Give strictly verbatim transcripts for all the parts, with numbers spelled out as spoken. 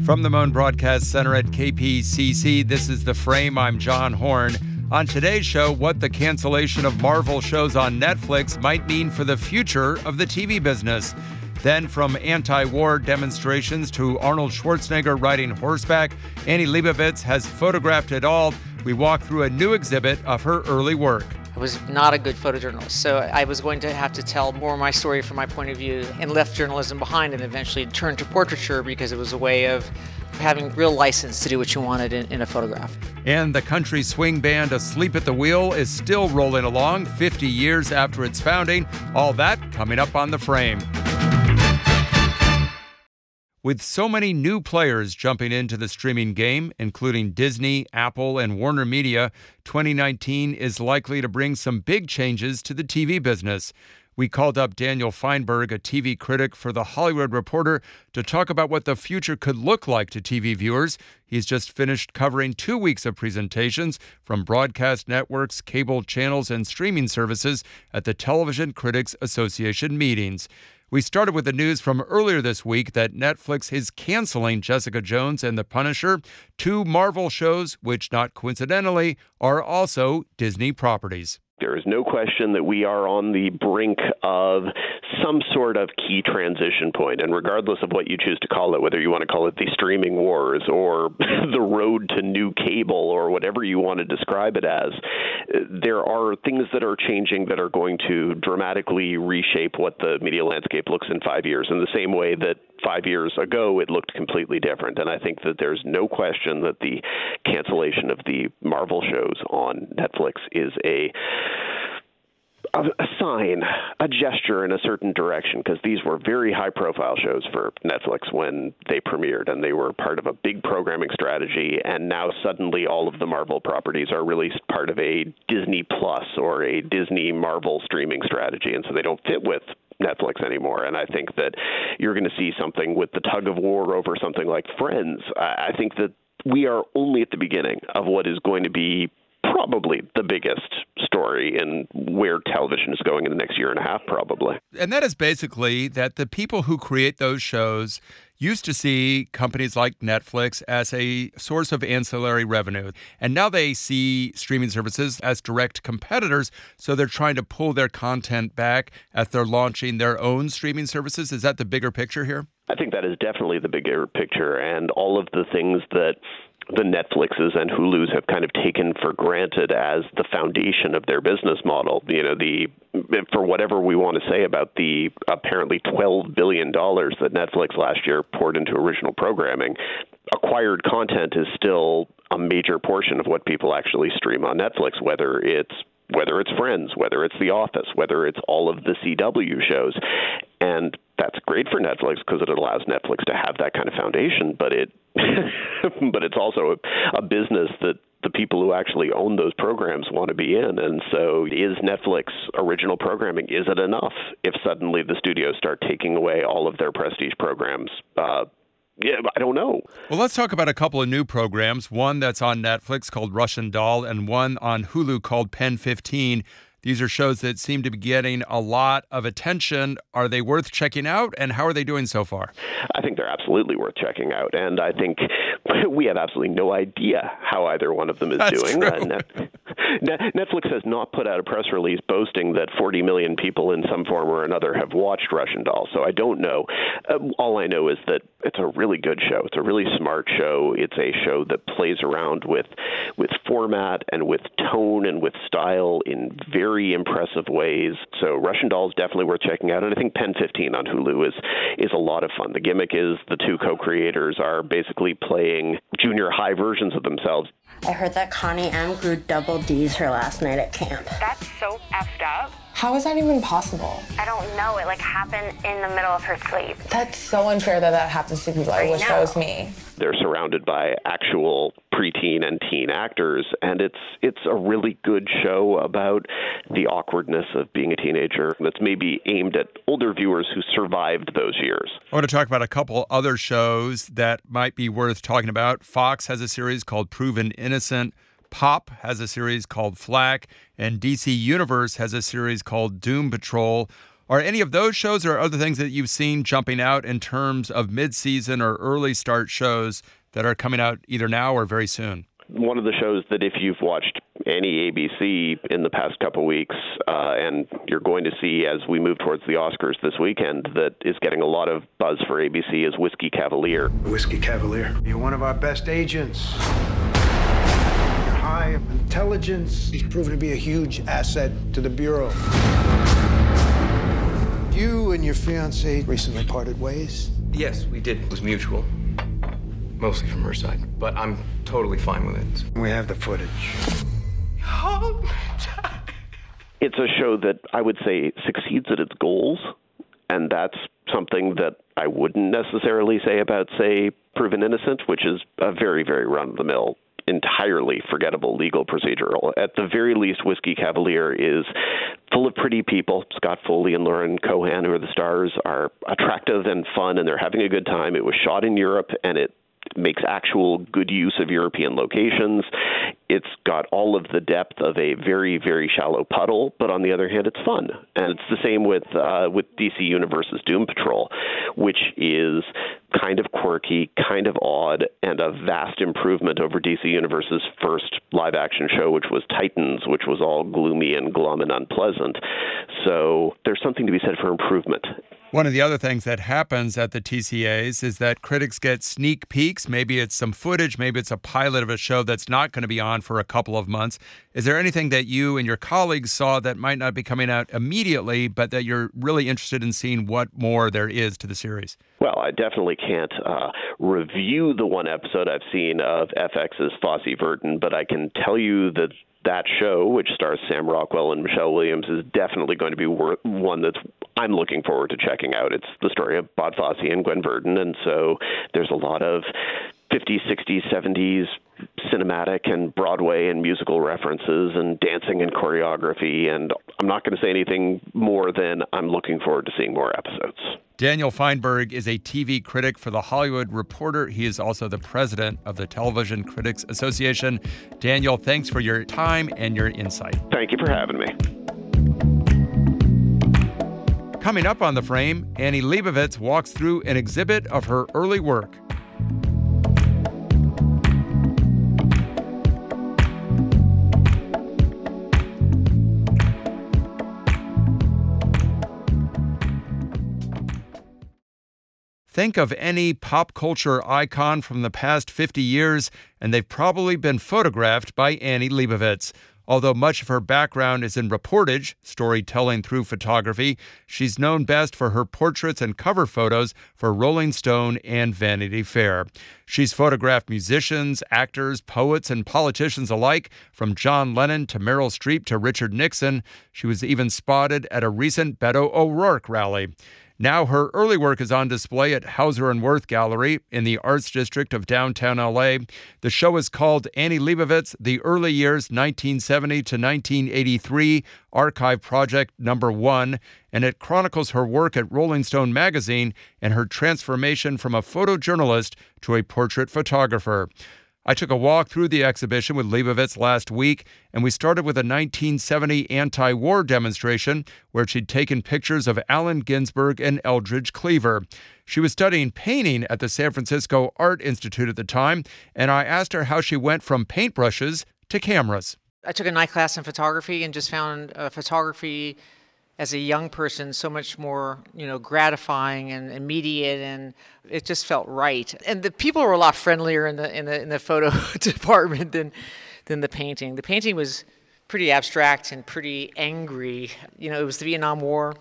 From the Moan Broadcast Center at K P C C, this is The Frame. I'm John Horn. On today's show, what the cancellation of Marvel shows on Netflix might mean for the future of the T V business. Then, from anti-war demonstrations to Arnold Schwarzenegger riding horseback, Annie Leibovitz has photographed it all. We walk through a new exhibit of her early work. I was not a good photojournalist, so I was going to have to tell more of my story from my point of view and left journalism behind and eventually turned to portraiture because it was a way of having real license to do what you wanted in, in a photograph. And the country swing band Asleep at the Wheel is still rolling along fifty years after its founding. All that coming up on The Frame. With so many new players jumping into the streaming game, including Disney, Apple, and Warner Media, twenty nineteen is likely to bring some big changes to the T V business. We called up Daniel Feinberg, a T V critic for The Hollywood Reporter, to talk about what the future could look like to T V viewers. He's just finished covering two weeks of presentations from broadcast networks, cable channels, and streaming services at the Television Critics Association meetings. We started with the news from earlier this week that Netflix is canceling Jessica Jones and the Punisher, two Marvel shows which, not coincidentally, are also Disney properties. There is no question that we are on the brink of some sort of key transition point. And regardless of what you choose to call it, whether you want to call it the streaming wars or the road to new cable or whatever you want to describe it as, there are things that are changing that are going to dramatically reshape what the media landscape looks in five years in the same way that five years ago it looked completely different. And I think that there's no question that the cancellation of the Marvel shows on Netflix is a A, a sign, a gesture in a certain direction, because these were very high-profile shows for Netflix when they premiered, and they were part of a big programming strategy, and now suddenly all of the Marvel properties are released part of a Disney Plus or a Disney Marvel streaming strategy, and so they don't fit with Netflix anymore. And I think that you're going to see something with the tug of war over something like Friends. I, I think that we are only at the beginning of what is going to be probably the biggest story in where television is going in the next year and a half, probably. And that is basically that the people who create those shows used to see companies like Netflix as a source of ancillary revenue. And now they see streaming services as direct competitors, so they're trying to pull their content back as they're launching their own streaming services. Is that the bigger picture here? I think that is definitely the bigger picture, and all of the things that the Netflixes and Hulus have kind of taken for granted as the foundation of their business model. You know, the for whatever we want to say about the apparently twelve billion dollars that Netflix last year poured into original programming, acquired content is still a major portion of what people actually stream on Netflix, whether it's whether it's Friends, whether it's The Office, whether it's all of the C W shows. And that's great for Netflix because it allows Netflix to have that kind of foundation, but it but it's also a, a business that the people who actually own those programs want to be in. And so is Netflix original programming, is it enough if suddenly the studios start taking away all of their prestige programs? Uh, Yeah, I don't know. Well, let's talk about a couple of new programs, one that's on Netflix called Russian Doll and one on Hulu called Pen fifteen. These are shows that seem to be getting a lot of attention. Are they worth checking out, and how are they doing so far? I think they're absolutely worth checking out, and I think we have absolutely no idea how either one of them is That's doing. True. Uh, Net- Netflix has not put out a press release boasting that forty million people in some form or another have watched Russian Doll, so I don't know. Uh, all I know is that it's a really good show. It's a really smart show. It's a show that plays around with with format and with tone and with style in very Very impressive ways. So Russian Doll is definitely worth checking out. And I think Pen fifteen on Hulu is is a lot of fun. The gimmick is the two co-creators are basically playing junior high versions of themselves. I heard that Connie M grew double D's her last night at camp. That's so effed up. How is that even possible? I don't know. It like happened in the middle of her sleep. That's so unfair that that happens to people. I, I wish know. that was me. They're surrounded by actual preteen and teen actors, and it's it's a really good show about the awkwardness of being a teenager that's maybe aimed at older viewers who survived those years. I want to talk about a couple other shows that might be worth talking about. Fox has a series called Proven Innocent. Pop has a series called Flack, and D C Universe has a series called Doom Patrol. Are any of those shows or other things that you've seen jumping out in terms of mid-season or early start shows that are coming out either now or very soon? One of the shows that if you've watched any A B C in the past couple weeks, uh, and you're going to see as we move towards the Oscars this weekend, that is getting a lot of buzz for A B C is Whiskey Cavalier. Whiskey Cavalier, you're one of our best agents. You're high of intelligence. He's proven to be a huge asset to the Bureau. You and your fiancée recently parted ways. Yes, we did. It was mutual. Mostly from her side, but I'm totally fine with it. We have the footage. It's a show that I would say succeeds at its goals, and that's something that I wouldn't necessarily say about, say, Proven Innocent, which is a very, very run-of-the-mill, entirely forgettable legal procedural. At the very least, Whiskey Cavalier is full of pretty people. Scott Foley and Lauren Cohan, who are the stars, are attractive and fun, and they're having a good time. It was shot in Europe, and it makes actual good use of European locations. It's got all of the depth of a very, very shallow puddle, but on the other hand, it's fun. And it's the same with uh, with D C Universe's Doom Patrol, which is kind of quirky, kind of odd, and a vast improvement over D C Universe's first live-action show, which was Titans, which was all gloomy and glum and unpleasant. So there's something to be said for improvement. One of the other things that happens at the T C As is that critics get sneak peeks. Maybe it's some footage, maybe it's a pilot of a show that's not going to be on for a couple of months. Is there anything that you and your colleagues saw that might not be coming out immediately, but that you're really interested in seeing what more there is to the series? Well, I definitely can't uh, review the one episode I've seen of F X's Fosse Verdon, but I can tell you that that show, which stars Sam Rockwell and Michelle Williams, is definitely going to be wor- one that's I'm looking forward to checking out. It's the story of Bod Fosse and Gwen Verdon, and so there's a lot of fifties, sixties, seventies cinematic and Broadway and musical references and dancing and choreography, and I'm not going to say anything more than I'm looking forward to seeing more episodes. Daniel Feinberg is a T V critic for The Hollywood Reporter. He is also the president of the Television Critics Association. Daniel, thanks for your time and your insight. Thank you for having me. Coming up on The Frame, Annie Leibovitz walks through an exhibit of her early work. Think of any pop culture icon from the past fifty years, and they've probably been photographed by Annie Leibovitz. Although much of her background is in reportage, storytelling through photography, she's known best for her portraits and cover photos for Rolling Stone and Vanity Fair. She's photographed musicians, actors, poets, and politicians alike, from John Lennon to Meryl Streep to Richard Nixon. She was even spotted at a recent Beto O'Rourke rally. Now her early work is on display at Hauser and Wirth Gallery in the Arts District of downtown L A. The show is called Annie Leibovitz, The Early Years, nineteen seventy to nineteen eighty-three, Archive Project Number One, and it chronicles her work at Rolling Stone magazine and her transformation from a photojournalist to a portrait photographer. I took a walk through the exhibition with Leibovitz last week, and we started with a nineteen seventy anti-war demonstration where she'd taken pictures of Allen Ginsberg and Eldridge Cleaver. She was studying painting at the San Francisco Art Institute at the time, and I asked her how she went from paintbrushes to cameras. I took a night class in photography and just found uh, photography as a young person so much more, you know, gratifying and immediate, and it just felt right. And the people were a lot friendlier in the in the in the photo department than than the painting. The painting was pretty abstract and pretty angry. You know, it was the Vietnam War,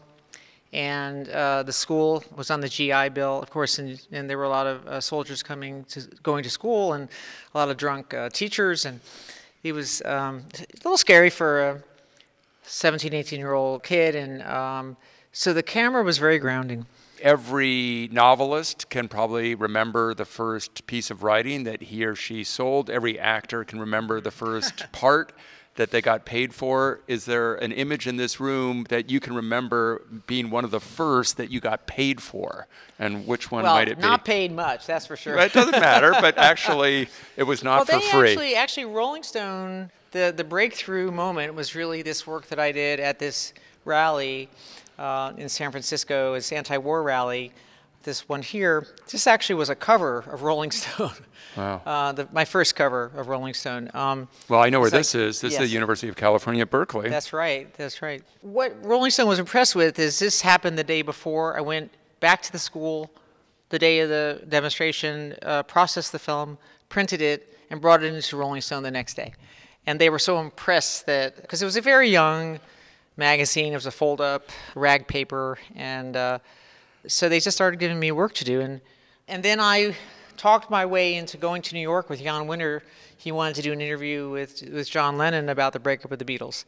and uh, the school was on the G I Bill, of course, and, and there were a lot of uh, soldiers coming to going to school, and a lot of drunk uh, teachers, and it was um, a little scary for a seventeen, eighteen-year-old kid, and um, so the camera was very grounding. Every novelist can probably remember the first piece of writing that he or she sold. Every actor can remember the first part that they got paid for. Is there an image in this room that you can remember being one of the first that you got paid for? And which one well, might it be? Well, not paid much, that's for sure. Well, it doesn't matter, but actually it was not well, for they free. Actually, actually, Rolling Stone, the, the breakthrough moment was really this work that I did at this rally uh, in San Francisco, this anti-war rally. This one here, this actually was a cover of Rolling Stone. Wow. Uh, the, my first cover of Rolling Stone. Um, well, I know where like, this is. This yes. is the University of California, Berkeley. That's right. That's right. What Rolling Stone was impressed with is this happened the day before. I went back to the school the day of the demonstration, uh, processed the film, printed it, and brought it into Rolling Stone the next day. And they were so impressed that, because it was a very young magazine, it was a fold-up rag paper, and uh, so they just started giving me work to do. And and then I talked my way into going to New York with Jan Winter. He wanted to do an interview with, with John Lennon about the breakup of the Beatles.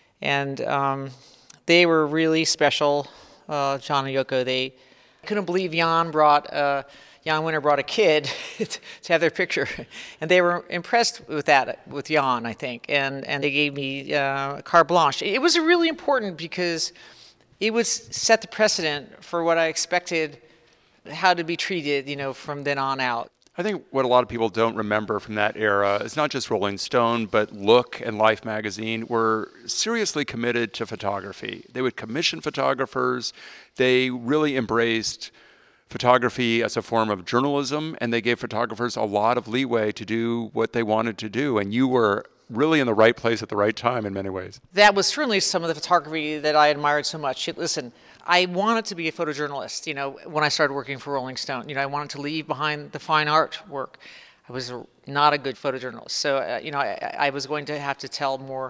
And um, they were really special, uh, John and Yoko. They couldn't believe Jan brought, uh, Jan Winter brought a kid to have their picture. And they were impressed with that, with Jan, I think. And, and they gave me uh, carte blanche. It was really important because it would set the precedent for what I expected how to be treated, you know, from then on out. I think what a lot of people don't remember from that era is not just Rolling Stone, but Look and Life magazine were seriously committed to photography. They would commission photographers. They really embraced photography as a form of journalism, and they gave photographers a lot of leeway to do what they wanted to do. And you were really in the right place at the right time in many ways. That was certainly some of the photography that I admired so much. Listen, I wanted to be a photojournalist, you know, when I started working for Rolling Stone. You know, I wanted to leave behind the fine art work. I was not a good photojournalist. So, uh, you know, I, I was going to have to tell more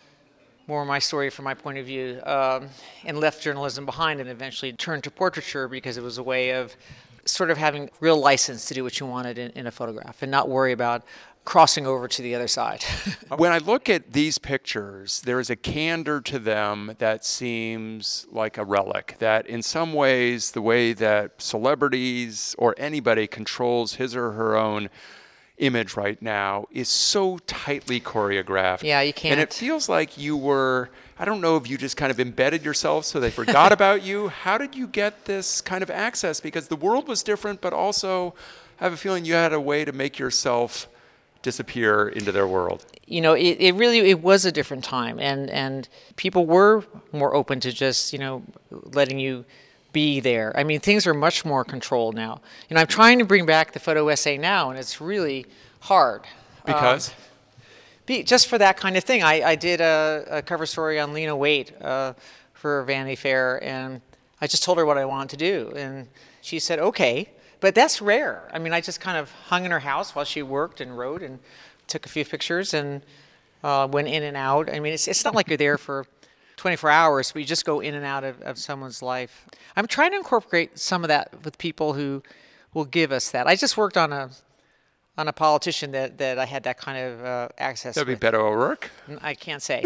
more of my story from my point of view, um, and left journalism behind and eventually turned to portraiture because it was a way of sort of having real license to do what you wanted in, in a photograph and not worry about crossing over to the other side. When I look at these pictures, there is a candor to them that seems like a relic, that in some ways, the way that celebrities or anybody controls his or her own image right now is so tightly choreographed. Yeah, you can't. And it feels like you were, I don't know if you just kind of embedded yourself so they forgot about you. How did you get this kind of access? Because the world was different, but also I have a feeling you had a way to make yourself disappear into their world. You know, it, it really, it was a different time, and, and people were more open to just, you know, letting you be there. I mean, things are much more controlled now. You know, I'm trying to bring back the photo essay now, and it's really hard. Because? Um, be, just for that kind of thing. I, I did a, a cover story on Lena Waithe uh, for Vanity Fair, and I just told her what I wanted to do, and she said, okay. But that's rare. I mean, I just kind of hung in her house while she worked and wrote and took a few pictures and uh, went in and out. I mean, it's it's not like you're there for twenty-four hours, but you just go in and out of, of someone's life. I'm trying to incorporate some of that with people who will give us that. I just worked on a on a politician that, that I had that kind of uh, access That'd with. be Beto O'Rourke? I can't say.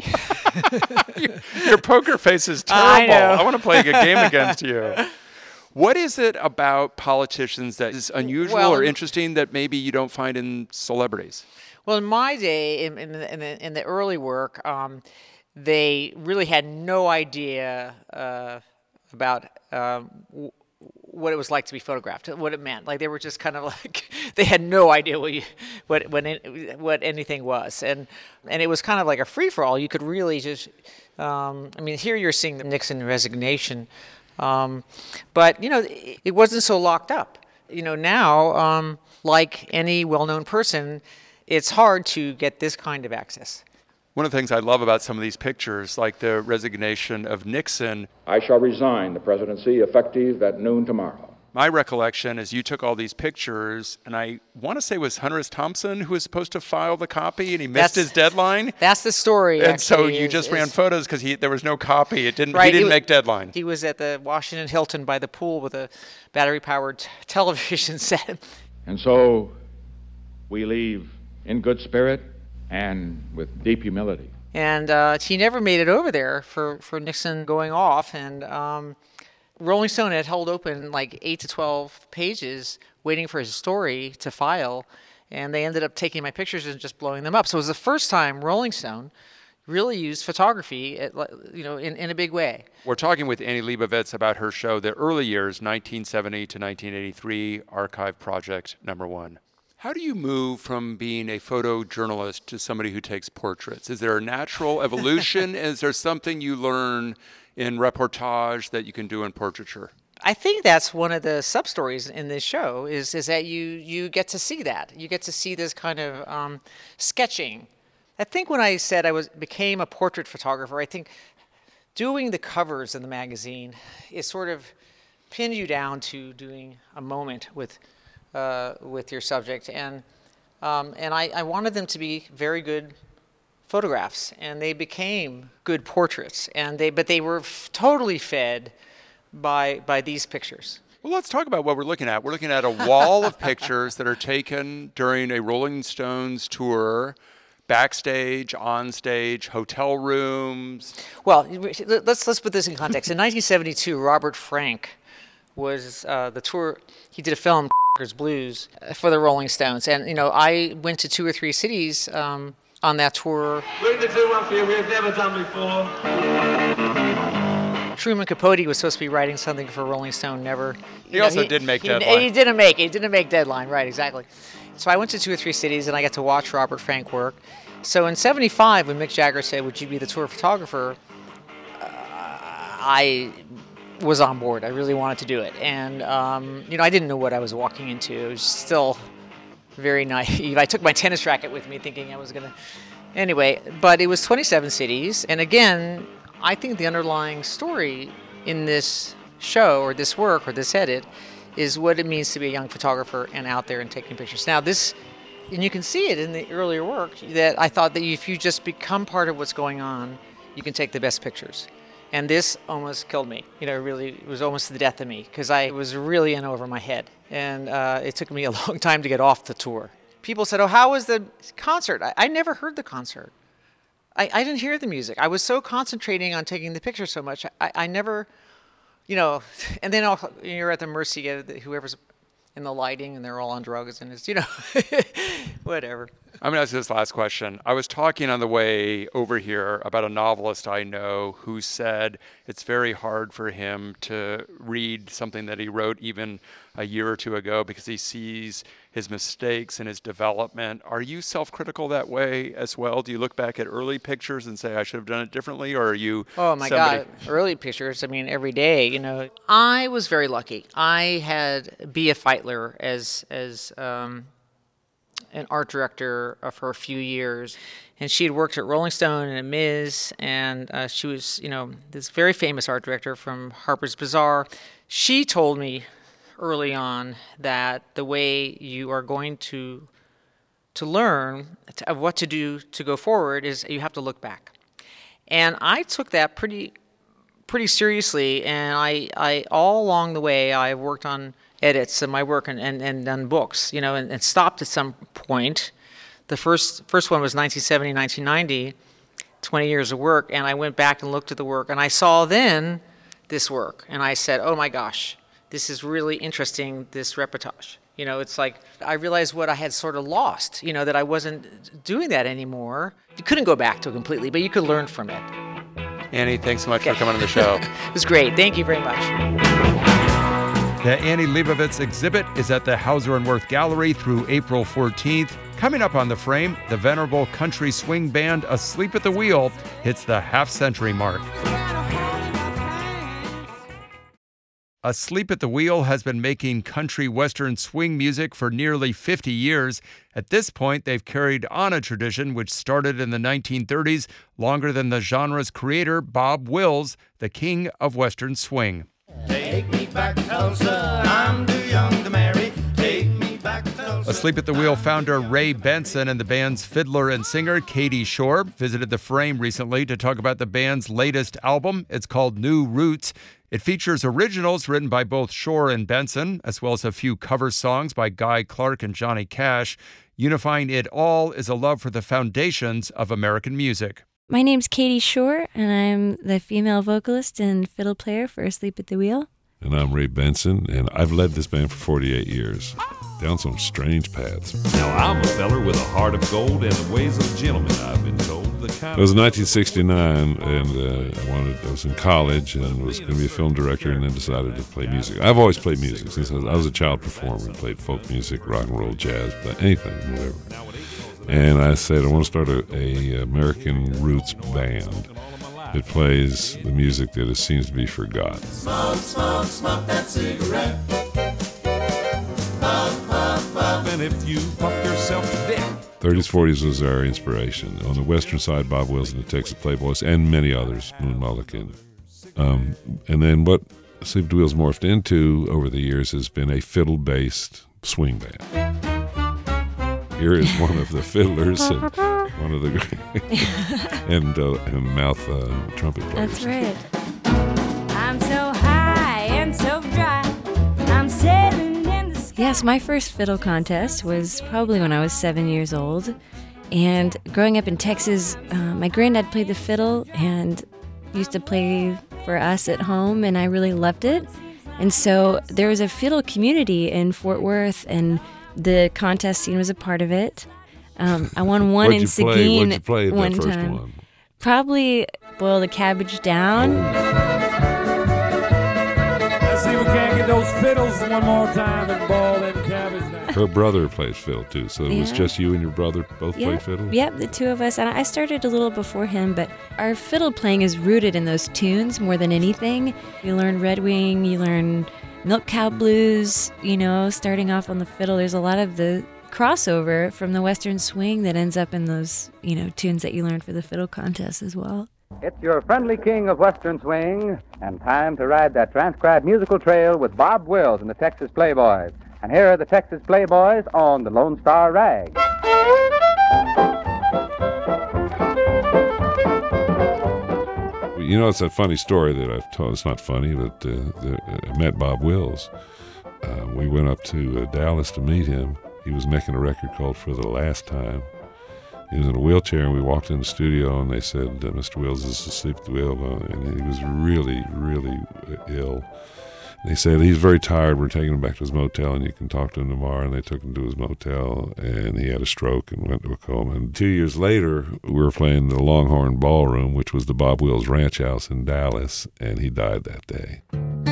your, your poker face is terrible. I know. I want to play a good game against you. What is it about politicians that is unusual well, or interesting that maybe you don't find in celebrities? Well, in my day, in, in, the, in, the, in the early work, um, they really had no idea uh, about um, w- what it was like to be photographed, what it meant. Like they were just kind of like they had no idea what you, what what, it, what anything was, and and it was kind of like a free for all. You could really just, um, I mean, here you're seeing the Nixon resignation. Um, but, you know, it, it wasn't so locked up. You know, now, um, like any well-known person, it's hard to get this kind of access. One of the things I love about some of these pictures, like the resignation of Nixon. I shall resign the presidency effective at noon tomorrow. My recollection is you took all these pictures, and I want to say it was Hunter S. Thompson who was supposed to file the copy, and he missed that's, his deadline. That's the story. And so you is, just is, ran photos because there was no copy. It didn't. Right, he didn't it, make deadline. He was at the Washington Hilton by the pool with a battery-powered t- television set. And so we leave in good spirit and with deep humility. And uh, he never made it over there for, for Nixon going off, and. Um, Rolling Stone had held open like eight to twelve pages waiting for his story to file, and they ended up taking my pictures and just blowing them up. So it was the first time Rolling Stone really used photography at, you know, in, in a big way. We're talking with Annie Leibovitz about her show, The Early Years, nineteen seventy to nineteen eighty-three, Archive Project Number One. How do you move from being a photojournalist to somebody who takes portraits? Is there a natural evolution? Is there something you learn in reportage that you can do in portraiture? I think that's one of the sub-stories in this show is, is that you, you get to see that. You get to see this kind of um, sketching. I think when I said I was became a portrait photographer, I think doing the covers in the magazine is sort of pinned you down to doing a moment with uh, with your subject, and um, and I, I wanted them to be very good photographs, and they became good portraits, and they but they were f- totally fed by by these pictures. Well, let's talk about what we're looking at. We're looking at a wall of pictures that are taken during a Rolling Stones tour. Backstage, on stage, hotel rooms. Well, let's let's put this in context. In nineteen seventy-two, Robert Frank was uh, the tour. He did a film, Blues, for the Rolling Stones, and you know I went to two or three cities um, on that tour. We're going to do one for you we've never done before. Truman Capote was supposed to be writing something for Rolling Stone. Never. He know, also he, didn't make he, Deadline. He didn't make it. He didn't make Deadline. Right, exactly. So I went to two or three cities, and I got to watch Robert Frank work. So in seventy-five, when Mick Jagger said, would you be the tour photographer, uh, I was on board. I really wanted to do it. And, um, you know, I didn't know what I was walking into. It was still very naive. I took my tennis racket with me thinking I was going to... Anyway, but it was twenty-seven cities. And again, I think the underlying story in this show or this work or this edit is what it means to be a young photographer and out there and taking pictures. Now, this... And you can see it in the earlier work that I thought that if you just become part of what's going on, you can take the best pictures. And this almost killed me. You know, really, it was almost the death of me because I was really in over my head. And uh, it took me a long time to get off the tour. People said, oh, how was the concert? I, I never heard the concert. I, I didn't hear the music. I was so concentrating on taking the picture so much. I, I never, you know, and then I'll, you're at the mercy of the, whoever's in the lighting, and they're all on drugs, and it's, you know, whatever. I'm going to ask you this last question. I was talking on the way over here about a novelist I know who said it's very hard for him to read something that he wrote even a year or two ago because he sees his mistakes in his development. Are you self-critical that way as well? Do you look back at early pictures and say, I should have done it differently, or are you Oh, my somebody- God. Early pictures, I mean, every day, you know. I was very lucky. I had Bea Feitler as, as um, an art director for a few years, and she had worked at Rolling Stone and at Miz, and uh, she was, you know, this very famous art director from Harper's Bazaar. She told me early on that the way you are going to to learn to, of what to do to go forward is you have to look back. And I took that pretty pretty seriously, and I, I all along the way I've worked on edits of my work and, and, and done books, you know, and, and stopped at some point. The first first one was nineteen seventy, nineteen ninety, twenty years of work, and I went back and looked at the work, and I saw then this work, and I said, oh my gosh, this is really interesting, this reportage. You know, it's like I realized what I had sort of lost, you know, that I wasn't doing that anymore. You couldn't go back to it completely, but you could learn from it. Annie, thanks so much okay. for coming on the show. It was great. Thank you very much. The Annie Leibovitz exhibit is at the Hauser and Wirth Gallery through April fourteenth. Coming up on The Frame, the venerable country swing band Asleep at the Wheel hits the half-century mark. Asleep at the Wheel has been making country western swing music for nearly fifty years. At this point, they've carried on a tradition which started in the nineteen thirties, longer than the genre's creator, Bob Wills, the king of western swing. Take me back, Tulsa, I'm too young to marry. Take me back, Tulsa. Asleep at the Wheel founder Ray Benson and the band's fiddler and singer Katie Shore visited The Frame recently to talk about the band's latest album. It's called New Roots. It features originals written by both Shore and Benson, as well as a few cover songs by Guy Clark and Johnny Cash. Unifying it all is a love for the foundations of American music. My name's Katie Shore, and I'm the female vocalist and fiddle player for Asleep at the Wheel. And I'm Ray Benson, and I've led this band for forty-eight years. down some strange paths. Now I'm a feller with a heart of gold and the ways of a gentleman, I've been told. The kind It was nineteen sixty-nine, and uh, I wanted. I was in college and was going to be a film director, and then decided to play music. I've always played music since I was, I was a child performer. I played folk music, rock and roll, jazz, anything, whatever. And I said, I want to start a, a American roots band that plays the music that it seems to be forgotten. Smoke, smoke, smoke that cigarette. Puff, puff, puff. And if you puff yourself to death. thirties, forties was our inspiration. On the western side, Bob Wills and the Texas Playboys, and many others, Moon Mullican. Um, and then what Sleep at the Wheels morphed into over the years has been a fiddle-based swing band. Here is one of the fiddlers and one of the and, uh, and mouth uh, trumpet players. That's right. I'm so high and so dry. I'm sailing in the sky. Yes, my first fiddle contest was probably when I was seven years old. And growing up in Texas, uh, my granddad played the fiddle and used to play for us at home, and I really loved it. And so there was a fiddle community in Fort Worth, and the contest scene was a part of it. Um, I won one in Seguin What'd you play at one that first time. one? Probably Boil the Cabbage Down. Let's see if we can't get those fiddles one more time and boil them cabbage down. Her brother plays fiddle too, so it was Yeah. just you and your brother both Yep. played fiddle? Yep, the two of us. And I started a little before him, but our fiddle playing is rooted in those tunes more than anything. You learn Red Wing, you learn Milk Cow Blues, you know, starting off on the fiddle. There's a lot of the crossover from the Western swing that ends up in those, you know, tunes that you learned for the fiddle contest as well. It's your friendly king of Western swing, and time to ride that transcribed musical trail with Bob Wills and the Texas Playboys. And here are the Texas Playboys on the Lone Star Rag. You know, it's a funny story that I've told. It's not funny, but uh, the, I met Bob Wills. Uh, we went up to uh, Dallas to meet him. He was making a record called For the Last Time. He was in a wheelchair, and we walked in the studio, and they said, uh, Mister Wills is asleep at the wheel, and he was really, really ill. And they said, he's very tired. We're taking him back to his motel, and you can talk to him tomorrow. And they took him to his motel, and he had a stroke and went to a coma. And two years later, we were playing the Longhorn Ballroom, which was the Bob Wills Ranch House in Dallas, and he died that day.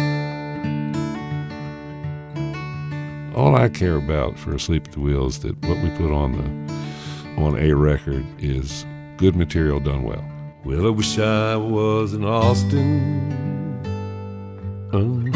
All I care about for Asleep at the Wheel is that what we put on the on a record is good material done well. Well, I wish I was in Austin. Uh-huh.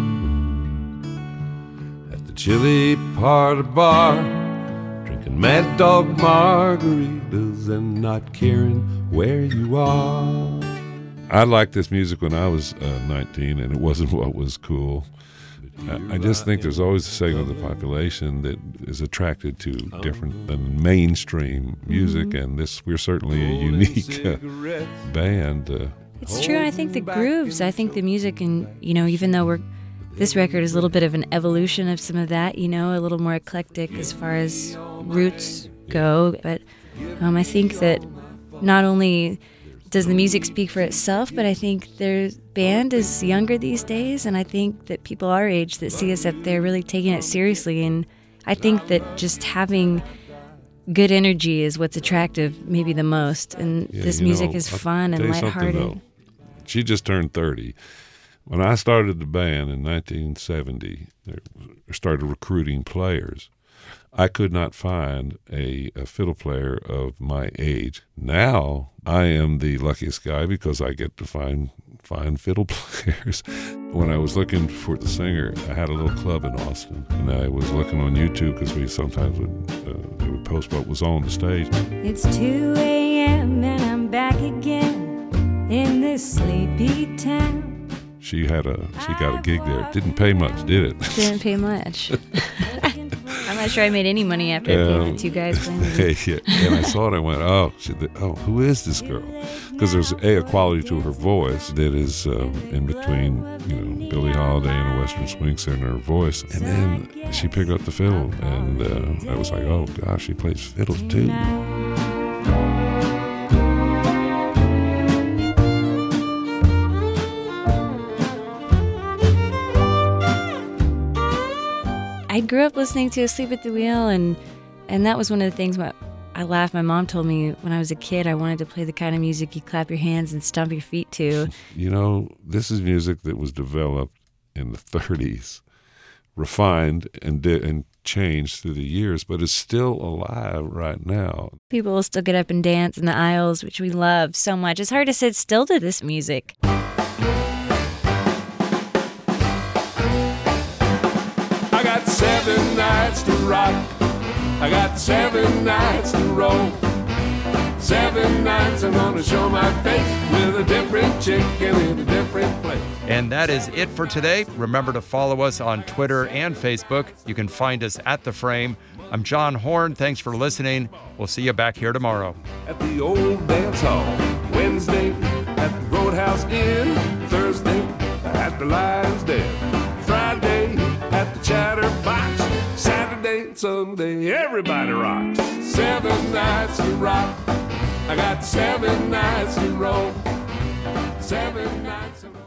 At the chili party bar, drinking Mad Dog margaritas and not caring where you are. I liked this music when I was uh, nineteen, and it wasn't what was cool. I, I just think there's always a segment of the population that is attracted to different than mainstream music, mm-hmm. and this we're certainly a unique uh, band. Uh, It's true. I think the grooves, I think the music, and, you know, even though we're, this record is a little bit of an evolution of some of that, you know, a little more eclectic as far as roots go. But um, I think that not only does the music speak for itself, but I think their band is younger these days, and I think that people our age that see us up there really taking it seriously. And I think that just having good energy is what's attractive maybe the most. And yeah, this music know, is I'll fun and lighthearted. She just turned thirty. When I started the band in nineteen seventy, they started recruiting players. I could not find a, a fiddle player of my age. Now I am the luckiest guy because I get to find find fiddle players. When I was looking for the singer, I had a little club in Austin, and I was looking on YouTube because we sometimes would uh, they would post what was on the stage. It's two a.m. and I'm back again in this sleepy town. She had a she got a gig there. Didn't pay much, did it? Didn't pay much. I'm not sure I made any money after um, I paid the two guys playing with me. Yeah, and I saw it, I went, oh, she, oh, who is this girl? Because there's a, a quality to her voice that is um, in between, you know, Billie Holiday and a Western swing singer in her voice. And then she picked up the fiddle, and uh, I was like, oh gosh, she plays fiddle too. I grew up listening to Asleep at the Wheel, and and that was one of the things my, I laughed. My mom told me when I was a kid I wanted to play the kind of music you clap your hands and stomp your feet to. You know, this is music that was developed in the thirties, refined and di- and changed through the years, but is still alive right now. People will still get up and dance in the aisles, which we love so much. It's hard to sit still to this music. I got seven nights to rock. I got seven nights to roll. Seven nights I'm gonna show my face with a different chick and in a different place. And that is it for today. Remember to follow us on Twitter and Facebook. You can find us at The Frame. I'm John Horn. Thanks for listening. We'll see you back here tomorrow. At the old dance hall, Wednesday at the Roadhouse Inn, Thursday at the Lion's Den, Friday at the Chatterbox, Saturday and Sunday everybody rocks. Seven nights to rock. I got seven nights to roll. Seven nights to roll.